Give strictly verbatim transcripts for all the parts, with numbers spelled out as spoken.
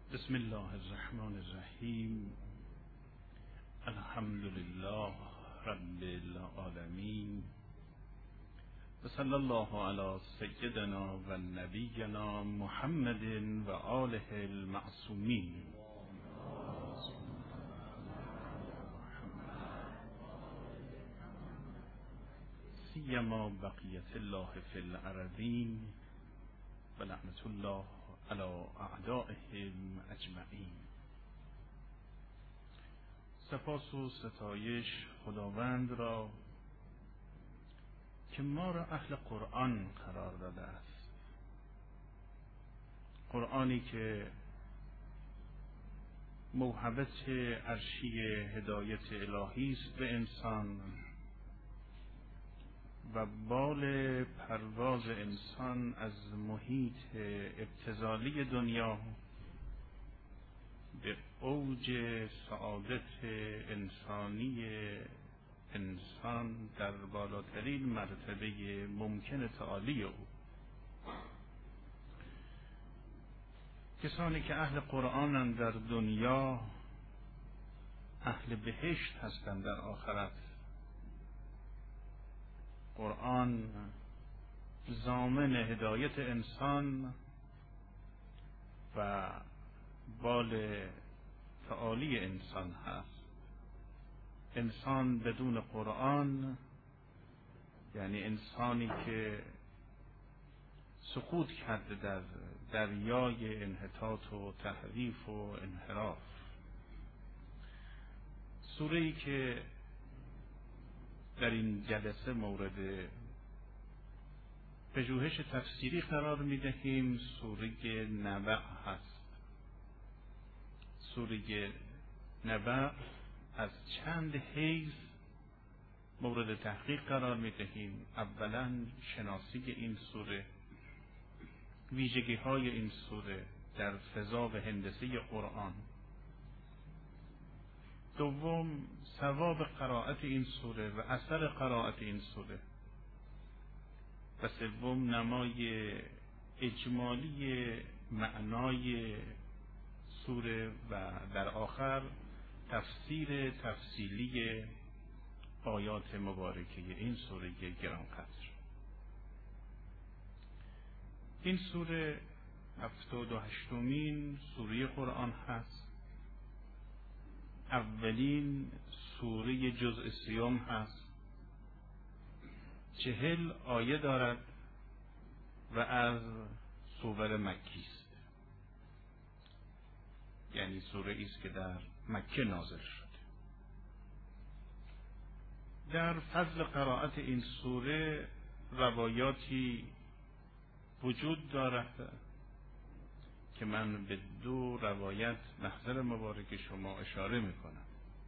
بسم الله الرحمن الرحیم. الحمد لله رب العالمین و صلی الله علی سیدنا و نبینا محمد و آله المعصومین. سیما بقیت الله فی الارضین و لعنت الله علی اعدائهم اجمعین. سپاس و ستایش خداوند را که ما را اهل قرآن قرار داده است. قرآنی که موهبت عرشی هدایت الهی است به انسان و بال پرواز انسان از محیط ابتذالی دنیا به اوج سعادت انسانی انسان در بالاترین مرتبه ممکن تعالی او. کسانی که اهل قرآنند در دنیا اهل بهشت هستند در آخرت. قرآن ضامن هدایت انسان و بال تعالی انسان هست. انسان بدون قرآن یعنی انسانی که سقوط کرده در دریای انحطاط و تحریف و انحراف. سوره‌ای که در این جلسه مورد پژوهش تفسیری قرار می‌دهیم سوره نبأ هست. سوره نبأ از چند حیث مورد تحقیق قرار می‌دهیم. اولا شناسی این سوره، ویژگی‌های این سوره در فضا و هندسه قرآن. دوم ثواب قرائت این سوره و اثر قرائت این سوره. و سوم نمای اجمالی معنای سوره و در آخر تفسیر تفصیلی آیات مبارکه این سوره گرانقدر. این سوره هفتاد و هشتمین سوره قرآن هست. اولین سوره جزء سیوم هست. چهل آیه دارد و از سور مکی است، یعنی سوره است که در مکه نازل شده. در فضل قرائت این سوره روایاتی وجود دارد که من به دو روایت محضر مبارک شما اشاره میکنم.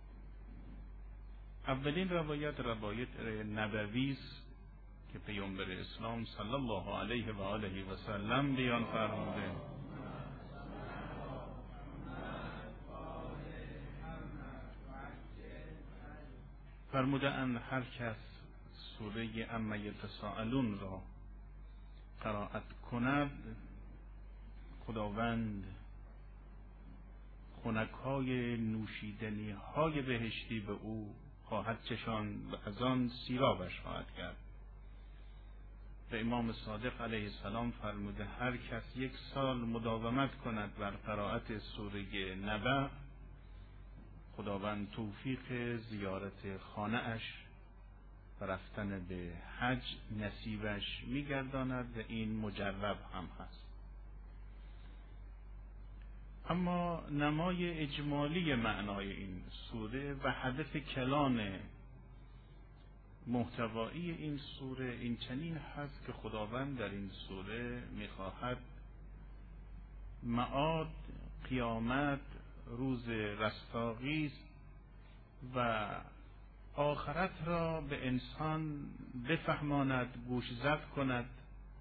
اولین روایت روایت نبوی است که پیامبر اسلام صلی الله علیه و آله و سلم بیان فرموده: فرموده ان هر کس سوره عما یتساءلون را قرائت کند، خداوند خنک‌های نوشیدنی های بهشتی به او خواهد چشاند و از آن سیرابش خواهد کرد. و امام صادق علیه السلام فرموده هر کس یک سال مداومت کند بر قرائت سوره نبأ، خداوند توفیق زیارت خانه اش و رفتن به حج نصیبش میگرداند و این مجرب هم هست. اما نمای اجمالی معنای این سوره و هدف کلان محتوایی این سوره این چنین هست که خداوند در این سوره میخواهد معاد، قیامت، روز رستاخیز و آخرت را به انسان بفهماند، گوشزد کند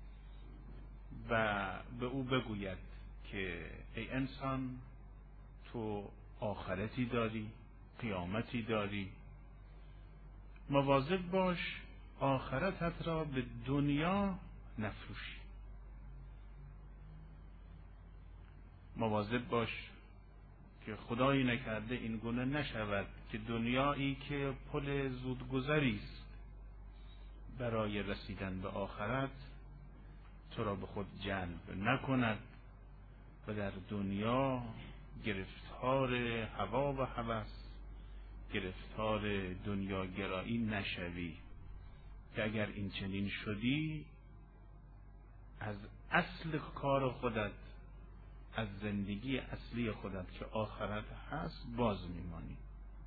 و به او بگوید که ای انسان، تو آخرتی داری، قیامتی داری، مواظب باش آخرتت را به دنیا نفروشی. مواظب باش که خدایی نکرده این گونه نشود که دنیایی که پل زودگذری است برای رسیدن به آخرت تو را به خود جلب نکند و در دنیا گرفتار هوا و هوس، گرفتار دنیاگرایی نشوی، که اگر این چنین شدی از اصل کار خودت، از زندگی اصلی خودت که آخرت هست باز میمانی.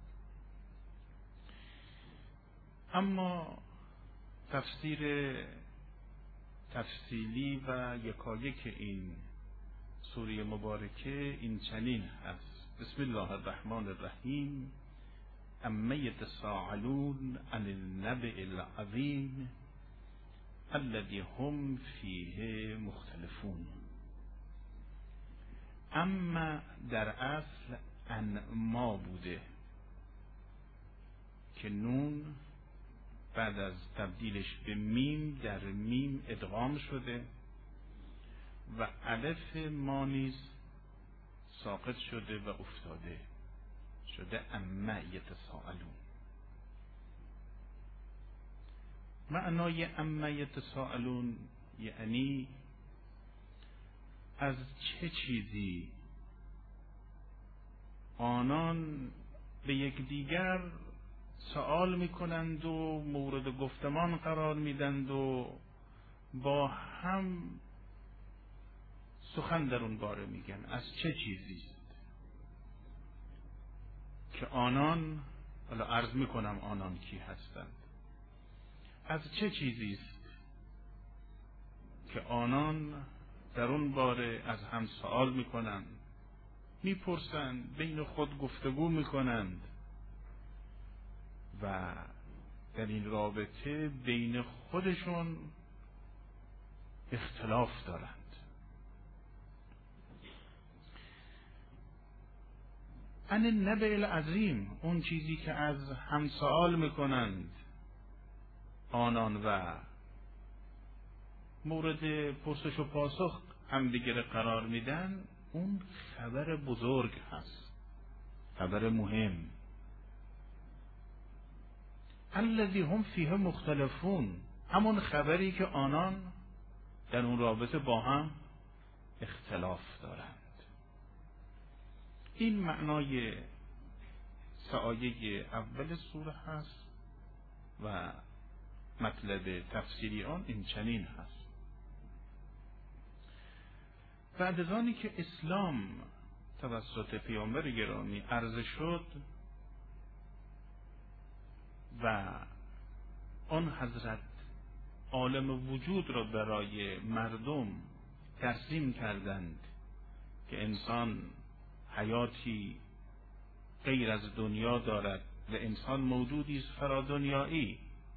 اما تفسیر تفصیلی و یکایک این سوره مبارکه این چنین هست: بسم الله الرحمن الرحیم. اما یتساءلون عن النبأ العظیم الذی هم فیه مختلفون. اما در اصل انما بوده که نون بعد از تبدیلش به میم در میم ادغام شده و الف ما نیز ساقط شده و افتاده شده اما یتساءلون. معنای اما یتساءلون یعنی از چه چیزی آنان به یکدیگر سوال میکنند و مورد گفتمان قرار میدند و با هم سخن در اون باره میگن. از چه چیزی که آنان، حالا عرض میکنم آنان کی هستند، از چه چیزی است که آنان در اون باره از هم سوال میکنند، میپرسند، بین خود گفتگو میکنند و در این رابطه بین خودشون اختلاف دارند. عن النبأ العظیم، اون چیزی که از هم سوال میکنند آنان و مورد پرسش و پاسخ همدیگر قرار میدن، اون خبر بزرگ هست، خبر مهم. الذی هم فیه مختلفون، همون خبری که آنان در اون رابطه با هم اختلاف دارند. این معنای سه آیه اول سوره هست و مطلب تفسیری آن این چنین هست: بعد از آنی که اسلام توسط پیامبر گرامی عرضه شد و آن حضرت عالم وجود را برای مردم ترسیم کردند که انسان حیاتی غیر از دنیا دارد و انسان موجودی است فرادنیایی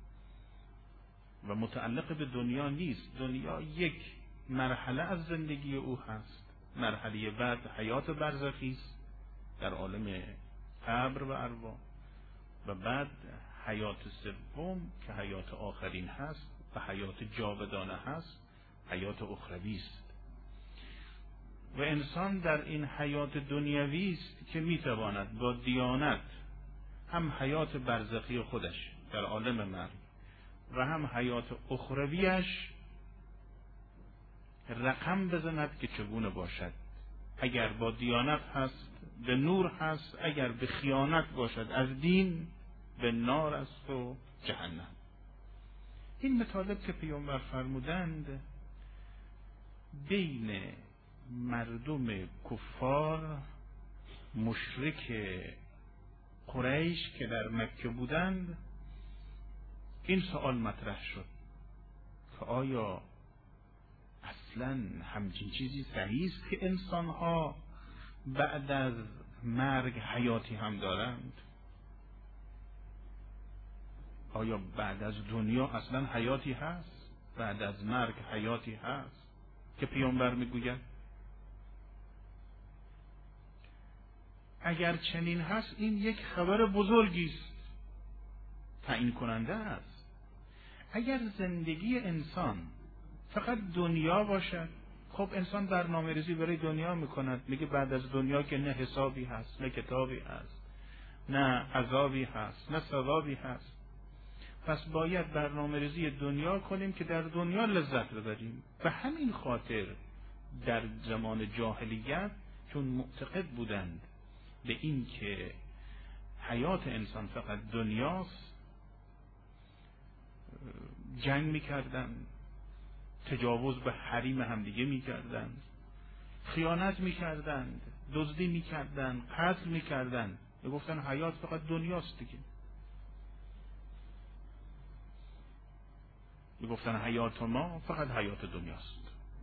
و متعلق به دنیا نیست. دنیا یک مرحله از زندگی او هست، مرحله بعد حیات برزخی است در عالم قبر و ارواح و بعد حیات سوم که حیات آخرین هست و حیات جاودانه هست، حیات اخروی است. و انسان در این حیات دنیوی است که میتواند با دیانت هم حیات برزخی خودش در عالم مرگ و هم حیات اخرویش رقم بزند که چگونه باشد. اگر با دیانت هست به نور هست، اگر به خیانت باشد از دین به نار است و جهنم. این مطالب که پیامبر فرمودند بین مردم کفار مشرک قریش که در مکه بودند این سوال مطرح شد که آیا اصلا همچین چیزی صحیح است که انسانها بعد از مرگ حیاتی هم دارند؟ آیا بعد از دنیا اصلا حیاتی هست؟ بعد از مرگ حیاتی هست؟ که پیامبر میگوید اگر چنین هست این یک خبر بزرگی است، تعیین کننده است. اگر زندگی انسان فقط دنیا باشد، خب انسان برنامه ریزی برای دنیا میکند، میگه بعد از دنیا که نه حسابی هست، نه کتابی هست، نه عذابی هست، نه ثوابی هست. پس باید برنامه ریزی دنیا کنیم که در دنیا لذت ببریم. به همین خاطر در زمان جاهلیت چون معتقد بودند به این که حیات انسان فقط دنیاست، جنگ میکردند، تجاوز به حریم همدیگه میکردند، خیانت میکردند، دزدی میکردند، قتل میکردند. میگفتن حیات فقط دنیاست دیگه. میگفتن حیات ما فقط حیات دنیاست.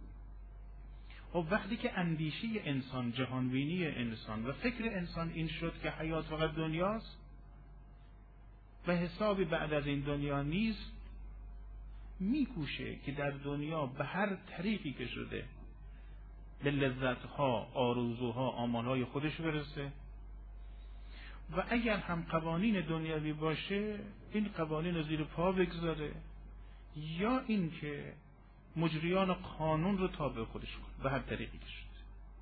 و وقتی که اندیشه انسان، جهانبینی انسان و فکر انسان این شد که حیات فقط دنیاست و حسابی بعد از این دنیا نیست، میکوشه که در دنیا به هر طریقی که شده به لذتها، آرزوها، آمالهای خودش برسه و اگر هم قوانین دنیوی باشه این قوانین رو زیر پا بگذاره یا این که مجریان قانون رو تابع خودش کنه به هر طریقی که شده.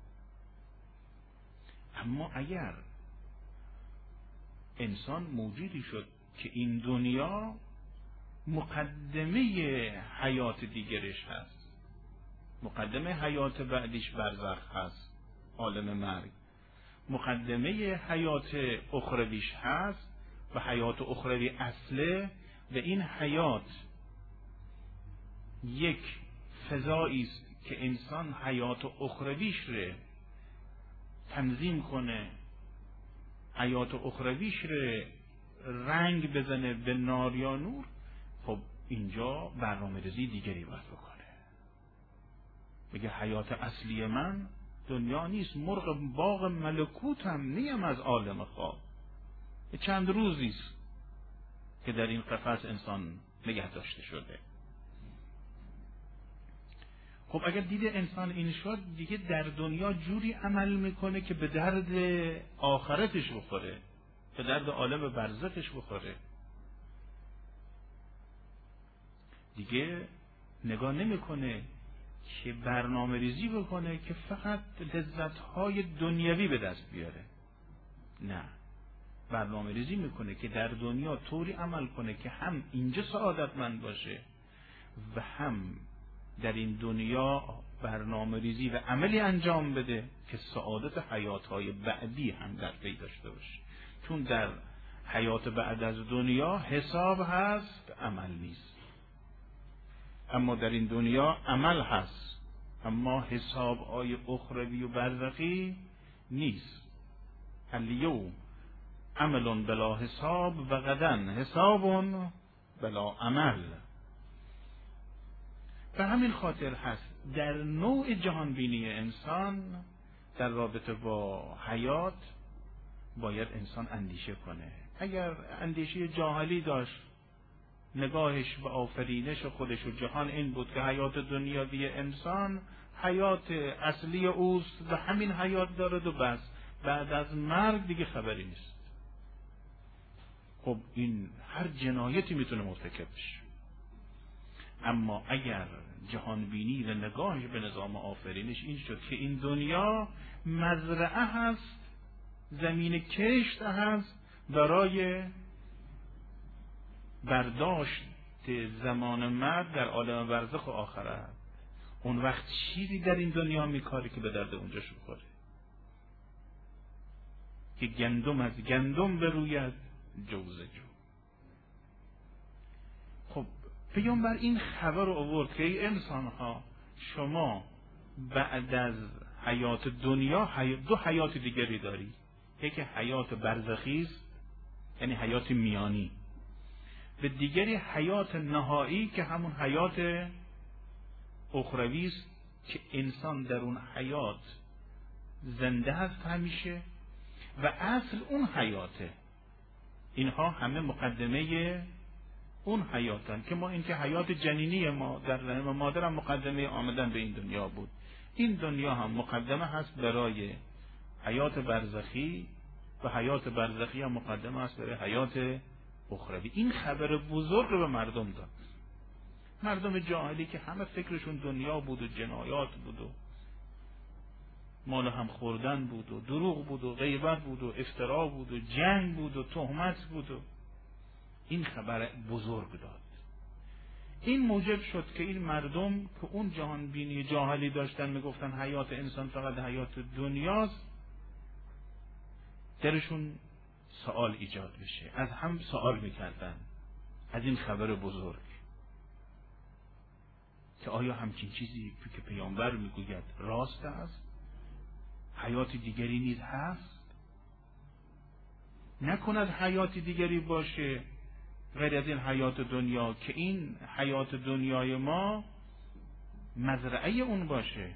اما اگر انسان موجودی شد که این دنیا مقدمه حیات دیگرش هست، مقدمه حیات بعدیش برزخ هست، عالم مرگ، مقدمه حیات اخرویش هست و حیات اخروی اصله و این حیات یک فضایی است که انسان حیات اخرویش رو تنظیم کنه، حیات اخرویش رو رنگ بزنه به نار یا نور. خب اینجا برنامه ریزی دیگری باید بکنه، بگه حیات اصلی من دنیا نیست، مرغ باغ ملکوتم نیم از عالم خواب، چند روزیست که در این قفس انسان نگه داشته شده. خب اگر دید انسان این شد دیگه در دنیا جوری عمل میکنه که به درد آخرتش بخوره، به درد عالم برزخش بخوره. دیگه نگاه نمیکنه که برنامه ریزی بکنه که فقط لذتهای دنیوی به دست بیاره. نه، برنامه ریزی میکنه که در دنیا طوری عمل کنه که هم اینجا سعادتمند باشه و هم در این دنیا برنامه ریزی و عملی انجام بده که سعادت حیاتهای بعدی هم در پی داشته باشه. چون در حیات بعد از دنیا حساب هست، عمل نیست. اما در این دنیا عمل هست اما حسابهای اخروی و برزخی نیست. الیوم عمل بلا حساب و غدا حساب بلا عمل. به همین خاطر هست در نوع جهانبینی انسان در رابطه با حیات باید انسان اندیشه کنه. اگر اندیشه جاهلی داشت، نگاهش به آفرینش خودش و جهان این بود که حیات دنیوی انسان حیات اصلی اوست و همین حیات دارد و بس، بعد از مرگ دیگه خبری نیست. خب این هر جنایتی میتونه مرتکب بشه. اما اگر جهانبینی و نگاهش به نظام آفرینش این شد که این دنیا مزرعه هست، زمین کشت هست برای برداشت زمان مرد در عالم برزخ و آخرت، اون وقت چیزی در این دنیا میکاره که به درد اونجاش بخوره، که گندم از گندم بروید جوز جو. خب پیامبر این خبر رو آورد که ای انسان ها، شما بعد از حیات دنیا حیات دو حیات دیگری داری. یکی حیات برزخی است، یعنی حیات میانی، و دیگری حیات نهایی که همون حیات اخروی است که انسان در اون حیات زنده هست همیشه و اصل اون حیاته. اینها همه مقدمه اون حیاتن که ما این که حیات جنینی ما در رحم مادر هم مقدمه آمدن به این دنیا بود. این دنیا هم مقدمه هست برای حیات برزخی و حیات برزخی هم مقدمه هست برای حیات اخروی. این خبر بزرگ رو به مردم داد مردم جاهلی که همه فکرشون دنیا بود و جنایات بود و مال هم خوردن بود و دروغ بود و غیبت بود و افترا بود و جنگ بود و تهمت بود و این خبر بزرگ داد. این موجب شد که این مردم که اون جهان بینی جاهلی داشتن، میگفتن حیات انسان فقط حیات دنیاست، درشون سوال ایجاد بشه، از هم سوال میکردن از این خبر بزرگ که آیا همچین چیزی که پیامبر میگوید راست است؟ حیات دیگری نیز هست؟ نکند حیات دیگری باشه غیر از این حیات دنیا که این حیات دنیای ما مزرعه اون باشه؟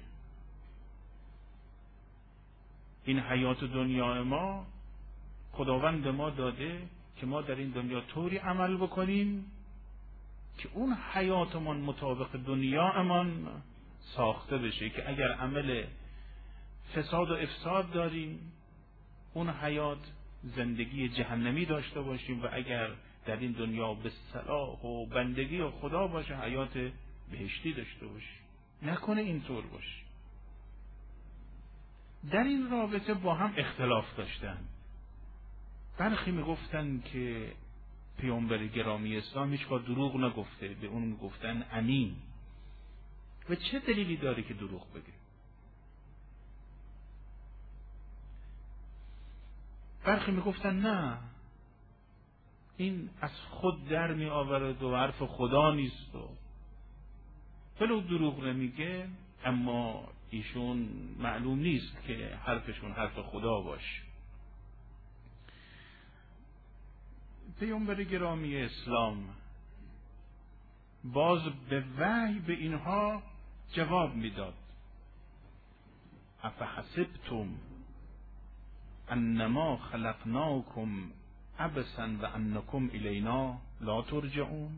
این حیات دنیای ما خداوند ما داده که ما در این دنیا طوری عمل بکنیم که اون حیاتمان مطابق دنیامان ساخته بشه، که اگر عمل فساد و افساد داریم اون حیات زندگی جهنمی داشته باشیم، و اگر در این دنیا به صلاح و بندگی و خدا باشه حیات بهشتی داشته باشیم. نکنه اینطور باشه. در این رابطه با هم اختلاف داشتن. برخی میگفتن که پیامبر گرامی اسلام هیچگاه دروغ نگفته، به اون میگفتن امین. و چه دلیلی داره که دروغ بگه؟ برخی میگفتن نه، این از خود در می آورد و حرف خدا نیست و ولو دروغ نمیگه اما ایشون معلوم نیست که حرفشون حرف خدا باشه. پیامبر گرامی اسلام باز به وحی به اینها جواب میداد. افحسبتم انما خلقناکم عبثا و انکم الینا لا ترجعون.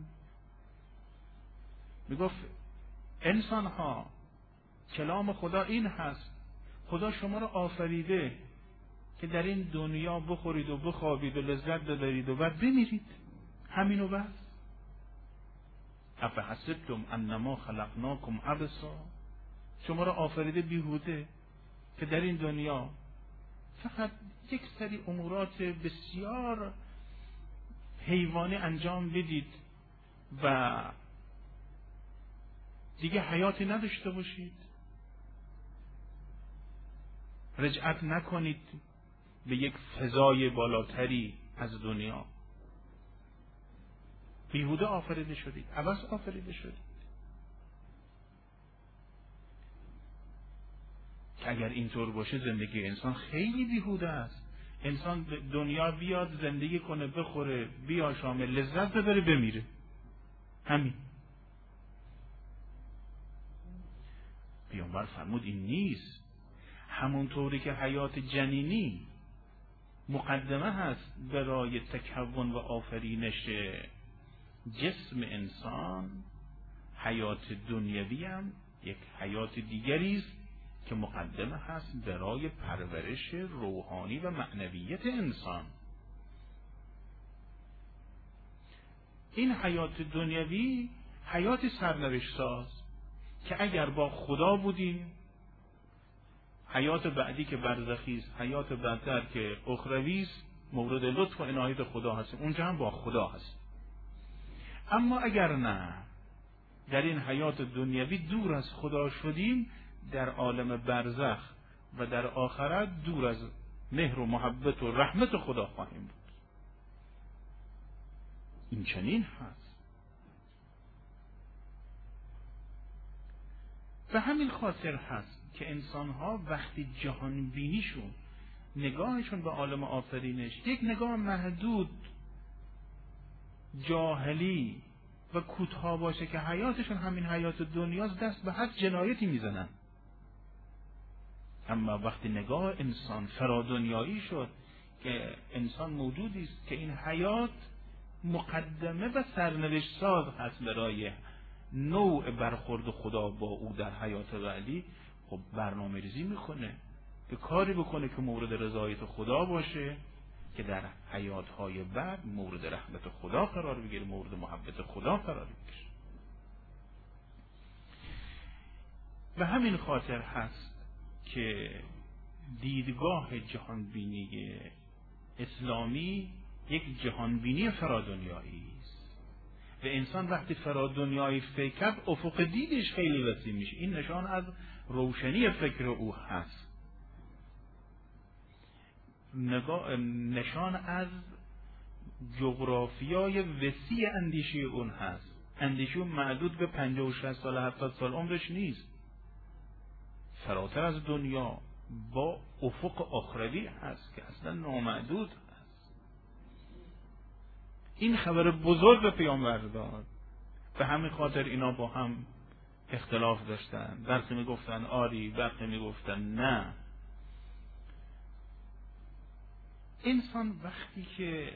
میگفت انسان ها، کلام خدا این هست، خدا شما را آفریده که در این دنیا بخورید و بخوابید و لذت ببرید و بعد بمیرید، همینو بس. افحسبتم انما خلقناکم عبثا، شما را آفریده بیهوده که در این دنیا فقط یک سری امورات بسیار حیوانی انجام بدید و دیگه حیاتی نداشته باشید، رجعت نکنید به یک فضای بالاتری از دنیا. بیهوده آفریده شدید، عبث آفریده شدید. که اگر اینطور باشه زندگی انسان خیلی بیهوده است. انسان به دنیا بیاد زندگی کنه، بخوره، بیاشامه، لذت ببره، بمیره، همین. پیامبر فرمود این نیست. همونطوری که حیات جنینی مقدمه هست برای تکون و آفرینش جسم انسان، حیات دنیوی هم یک حیات دیگری است که مقدمه هست برای پرورش روحانی و معنویت انسان. این حیات دنیوی حیات سرنوشت ساز که اگر با خدا بودیم، حیات بعدی که برزخی است، حیات بعدتر که اخروی است، مورد لطف و عنایت خدا هست، اونجا هم با خدا هست. اما اگر نه، در این حیات دنیوی دور از خدا شدیم، در عالم برزخ و در آخرت دور از مهر و محبت و رحمت خدا خواهیم بود. این چنین هست. به همین خاطر هست که انسان‌ها وقتی جهان بینیشون، نگاهشون به عالم آفرینش یک نگاه محدود، جاهلی و کوتاه باشه که حیاتشون همین حیات دنیاست، دست به هر جنایتی میزنن. اما وقتی نگاه انسان فرادنیایی شد که انسان موجودی است که این حیات مقدمه و سرنوشت ساز هست برای نوع برخورد خدا با او در حیات بعدی، خب برنامه ریزی میکنه که کاری بکنه که مورد رضایت خدا باشه، که در حیاتهای بعد مورد رحمت خدا قرار بگیره، مورد محبت خدا قرار بگیره. به همین خاطر هست که دیدگاه جهانبینی اسلامی یک جهانبینی فرادنیایی است و انسان وقتی فرادنیایی فکر کرد افق دیدش خیلی وسیع میشه. این نشان از روشنی فکر او هست، نگاه نشان از جغرافیای وسیع اندیشه اون هست. اندیشه اون معدود به پنجاه و شصت سال هفتاد سال عمرش نیست، فراتر از دنیا با افق آخروی هست که اصلا نامحدود هست. این خبر بزرگ به پیامبر داد. به همین خاطر اینا با هم اختلاف داشتن، برخی میگفتن آری، برخی میگفتن نه. انسان وقتی که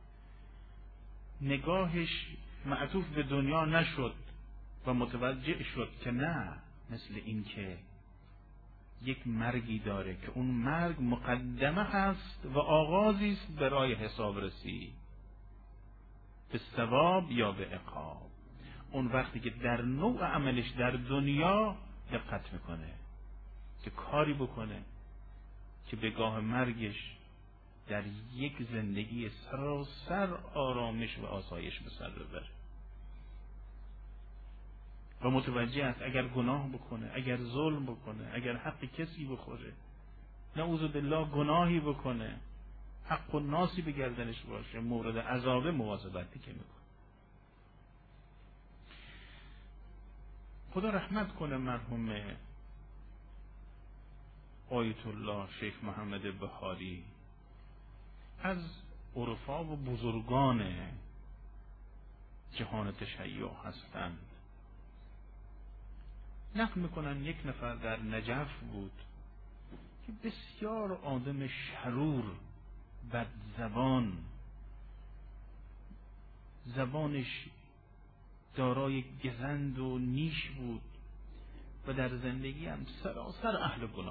نگاهش معطوف به دنیا نشد و متوجه شد که نه، مثل این که یک مرگی داره که اون مرگ مقدمه هست و آغازی است برای حسابرسی به ثواب یا به عقاب. اون وقتی که در نوع عملش در دنیا دقت میکنه که کاری بکنه که به گاه مرگش در یک زندگی سراسر آرامش و آسایش به سر ببره و متوجه است اگر گناه بکنه، اگر ظلم بکنه، اگر حق کسی بخوره، نعوذ بالله گناهی بکنه، حق و ناسی به گردنش باشه، مورد عذاب مواظبتی که میکنه. خدا رحمت کنه مرحوم آیت الله شیخ محمد بهاری، از عرفا و بزرگان جهان تشیع هستند. نقل میکنن یک نفر در نجف بود که بسیار آدم شرور، بد زبان، زبانش دارای گزند و نیش بود و در زندگی هم سراسر اهل گناه،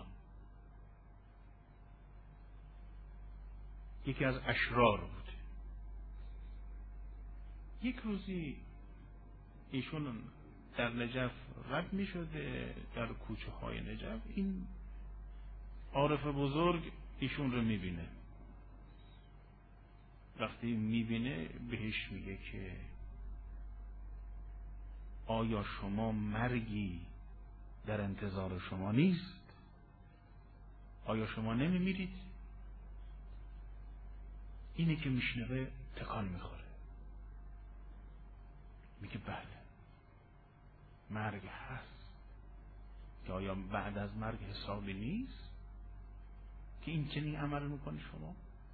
یکی از اشرار بود. یک روزی ایشون در نجف رد می شده در کوچه های نجف، این عارف بزرگ ایشون رو می بینه. وقتی می بینه بهش میگه که آیا شما مرگی در انتظار شما نیست؟ آیا شما نمی میرید؟ اینه که میشنوه تکان میخوره، میگه بله مرگ هست، که آیا بعد از مرگ حسابی نیست که این چنین عمل میکنی شما؟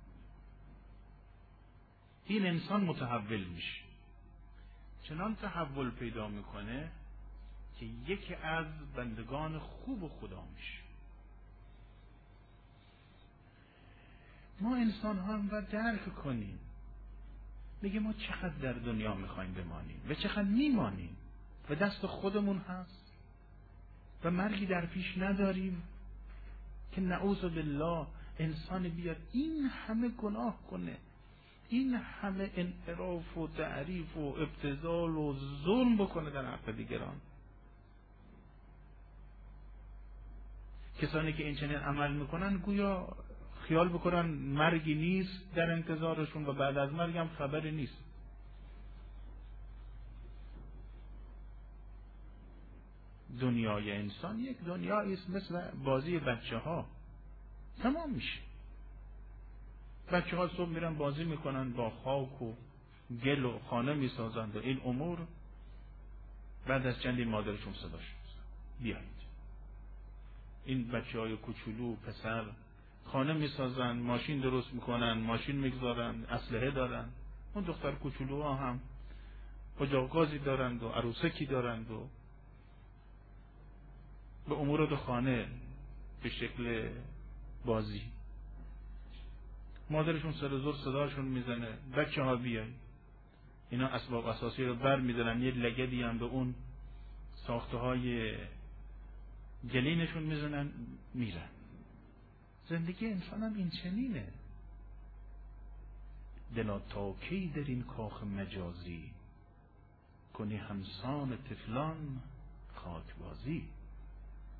این انسان متحول میشه، چنان تحول پیدا میکنه که یکی از بندگان خوب خدا میشه. ما انسان ها هم باید درک کنیم، میگه ما چقدر در دنیا میخوایم بمانیم و چقدر میمانیم و دست خودمون هست و مرگی در پیش نداریم که نعوذ بالله انسان بیاد این همه گناه کنه، این همه انحراف و تعریف و ابتذال و ظلم بکنه در حق دیگران. کسانی که این چنین عمل میکنن گویا خیال بکنن مرگی نیست در انتظارشون و بعد از مرگ هم خبری نیست. دنیای انسان یک دنیایی است مثل بازی بچه ها، تمام میشه. بچه ها صبح میرن بازی میکنن با خاک و گل و خانه میسازند و این امور، بعد از چندین مادرشون صداش میزنن بیایید. این بچه های کوچولو پسر خانه میسازن، ماشین درست میکنن، ماشین میگذارن، اسلحه دارن. اون دختر کوچولوها هم اجاق گازی دارند و عروسکی دارند و به امور دو خانه به شکل بازی. مادرشون سر زور صداشون میزنه بچه ها بیاین. اینا اسباب اساسی رو بر میدارن، یه لگدی هم به اون ساخته های گلینشون میزنن میرن. زندگی انسان هم این چنینه. دلا تا کی در این کاخ مجازی، کنی همسان طفلان خاک بازی.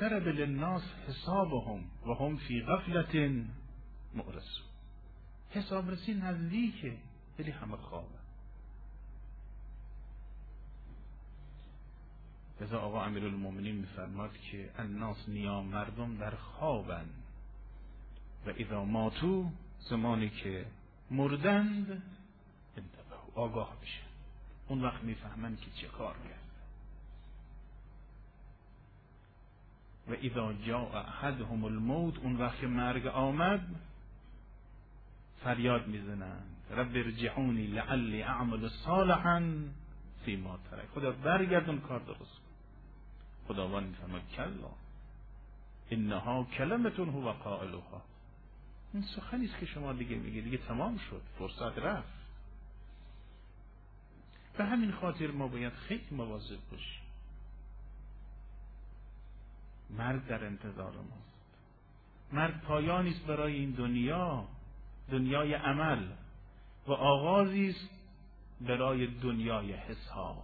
اقترب للناس حسابهم و هم فی غفلة معرضون. حسابرسی نزدیکه ولی همه خوابه. لذا آقا امیرالمومنین میفرماد که الناس نیام مردم در خوابن و اذا ماتو زمانی که مردند انتبهوا آگاه بشن، اون وقت میفهمن که چه کار کرد. و اذا جاء احدهم الموت، اون وقت که مرگ آمد فریاد میزنند رب ارجعونی لعلی اعمل صالحا فیما ترک، خدا برگردون کار درست کن. خداوند میفرماید کلا انها کلمتون هو قائلها، این سخنی است که شما دیگه میگه دیگه تمام شد، فرصت رفت. به همین خاطر ما باید خیلی مواظب باشیم. مرگ در انتظار ماست. مرگ پایانی است برای این دنیا، دنیای عمل، و آغازی است برای دنیای حساب.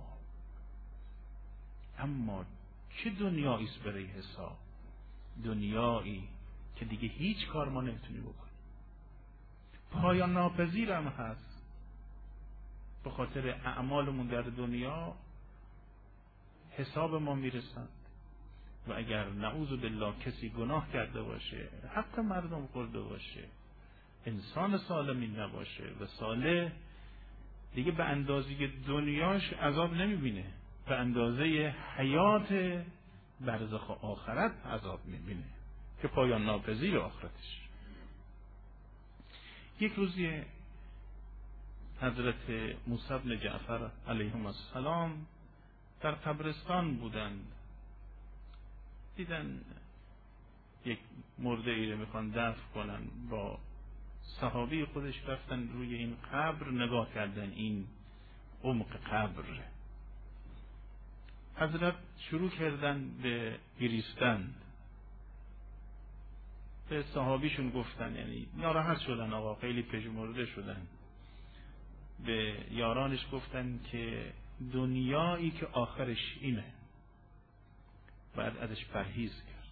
اما چه دنیایی است برای حساب؟ دنیایی که دیگه هیچ کار ما نمیتونیم بکنیم، پایان ناپذیر هم هست. به خاطر اعمالمون در دنیا حساب ما میرسند و اگر نعوذ بالله کسی گناه کرده باشه، حق مردم خورده باشه، انسان سالمی نباشه و صالح، دیگه به اندازه دنیاش عذاب نمیبینه، به اندازه حیات برزخ و آخرت عذاب میبینه که پایان ناپذیر آخرتش. یک روزی حضرت موسی بن جعفر علیهم السلام در قبرستان بودند، دیدن یک مرده ای رو میخوان دفن کنن، با صحابی خودش رفتن روی این قبر نگاه کردن، این عمق قبر. حضرت شروع کردن به گریستن، به صحابیشون گفتن، یعنی ناراحت شدن، آقا خیلی پژمرده شدن، به یارانش گفتن که دنیایی که آخرش اینه باید ازش پرهیز کرد.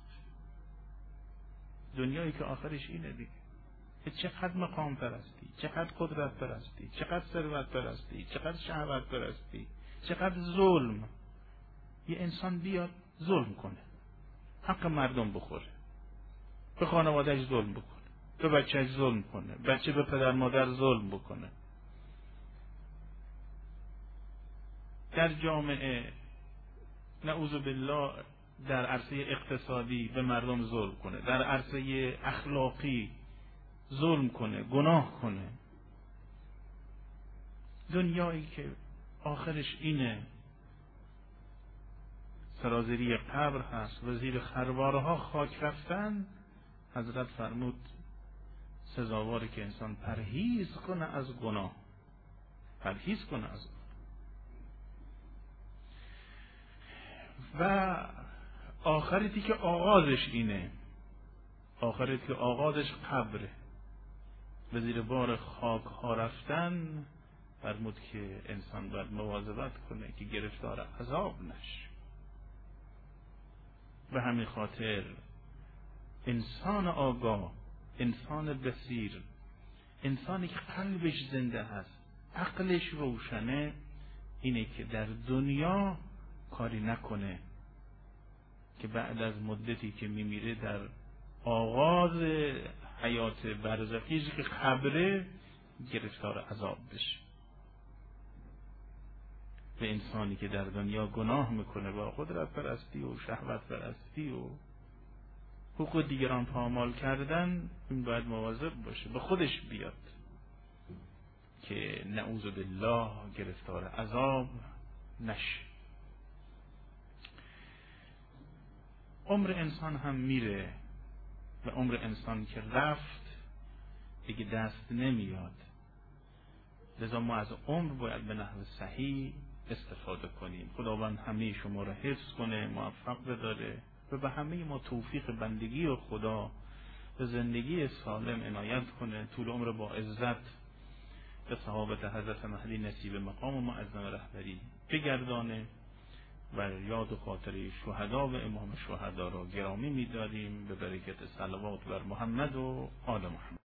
دنیایی که آخرش اینه دیگه، چقدر مقام پرستی، چقدر قدرت پرستی، چقدر ثروت پرستی، چقدر شهوت پرستی، چقدر ظلم. یه انسان بیاد ظلم کنه، حق مردم بخوره، به خانوادهش ظلم بکنه، به بچهش ظلم کنه، بچه به پدر مادر ظلم بکنه، در جامعه نعوذ بالله در عرصه اقتصادی به مردم ظلم کنه، در عرصه اخلاقی ظلم کنه، گناه کنه. دنیایی که آخرش اینه، سرازیری قبر هست و زیر خروارها خاک رفتن. حضرت فرمود سزاواره که انسان پرهیز کنه از گناه، پرهیز کنه از گناه. و آخرتی که آغازش اینه، آخرتی که آغازش قبره و زیر بار خاک ها رفتن، فرمود که انسان باید مواظبت کنه که گرفتار عذاب نشه. به همین خاطر انسان آگاه، انسان بصیر، انسانی که قلبش زنده هست، عقلش روشنه، اینه که در دنیا کاری نکنه که بعد از مدتی که میمیره در آغاز حیات برزخیش که قبره گرفتار عذاب بشه. به انسانی که در دنیا گناه میکنه با قدرت پرستی و شهوت پرستی و حقوق دیگران پامال کردن، این باید مواظب باشه به خودش بیاد که نعوذ بالله گرفتار عذاب نشه. عمر انسان هم میره و عمر انسان که رفت دیگه دست نمیاد. لذا ما از عمر باید به نحو صحیح استفاده کنیم. خداوند همه شما را حفظ کنه، موفق بداره و به همه ما توفیق بندگی و خدا به زندگی سالم عنایت کنه، طول عمر با عزت به صحابت حضرت مهدی نصیب مقام معظم رهبری بگردانه و یاد و خاطره شهدا و امام شهدا را گرامی می‌داریم به برکت صلوات بر محمد و آل محمد.